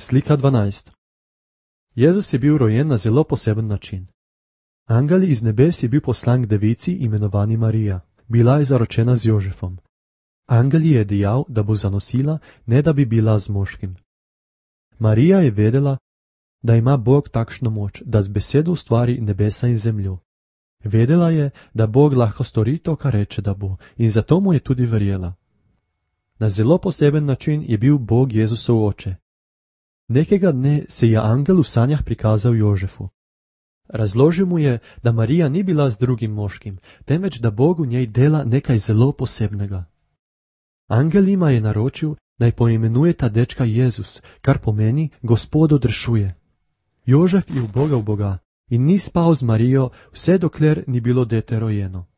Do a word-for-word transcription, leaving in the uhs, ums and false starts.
Slika dvanajst. Jezus je bil rojen na zelo poseben način. Angel iz nebes je bil poslan k devici imenovani Marija. Bila je zaročena z Jožefom. Angel ji je dejal, da bo zanosila, ne da bi bila z moškim. Marija je vedela, da ima Bog takšno moč, da z besedo ustvari nebesa in zemljo. Vedela je, da Bog lahko stori to, kar reče, da bo, in zato mu je tudi verjela. Na zelo poseben način je bil Bog Jezusov oče. Nekega dne se je angel v sanjah prikazal Jožefu. Razložil mu je, da Marija ni bila z drugim moškim, temveč da Bog v njej dela nekaj zelo posebnega. Angel jima je naročil, naj poimenuje ta dečka Jezus, kar pomeni Gospod odrešuje. Jožef je ubogal Boga in ni spal z Marijo, vse dokler ni bilo dete rojeno.